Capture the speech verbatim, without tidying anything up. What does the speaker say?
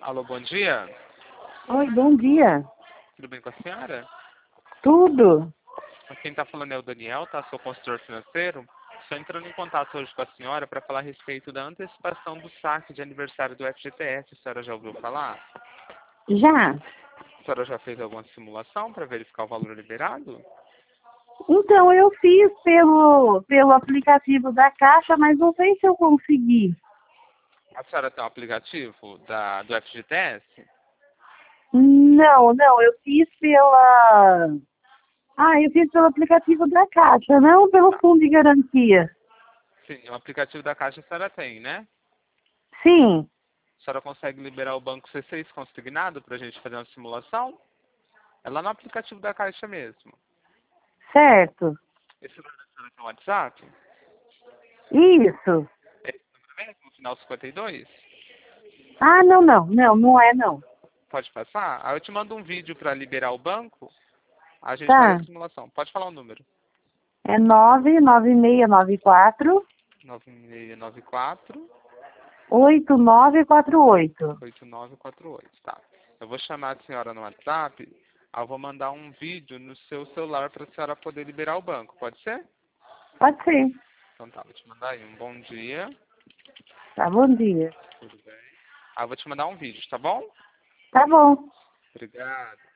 Alô, bom dia. Oi, bom dia. Tudo bem com a senhora? Tudo? Quem está falando é o Daniel, tá? Sou consultor financeiro. Estou entrando em contato hoje com a senhora para falar a respeito da antecipação do saque de aniversário do F G T S. A senhora já ouviu falar? Já. A senhora já fez alguma simulação para verificar o valor liberado? Então, eu fiz pelo, pelo aplicativo da Caixa, mas não sei se eu consegui. A senhora tem um aplicativo da, do F G T S? Não, não, eu fiz pela... Ah, eu fiz pelo aplicativo da Caixa, não pelo Tá. fundo de garantia. Sim, o aplicativo da Caixa a senhora tem, né? Sim, A senhora consegue liberar o banco C seis consignado para a gente fazer uma simulação? É lá no aplicativo da Caixa mesmo. certo. Esse número da senhora tem um WhatsApp? Isso. É esse número mesmo, no final cinquenta e dois? Ah, não, não, não, não é não. Pode passar? Aí eu te mando um vídeo para liberar o banco, a gente faz a Tá, simulação. Pode falar o número. é nove nove seis nove quatro, nove seis nove quatro, oito nove quatro oito. oito nove quatro oito, tá. Eu vou chamar a senhora no WhatsApp, aí eu vou mandar um vídeo no seu celular para a senhora poder liberar o banco, pode ser? Pode ser. Então tá, vou te mandar aí um bom dia, Tá, bom dia. tudo bem? Aí eu vou te mandar um vídeo, tá bom? Tá bom. Obrigado.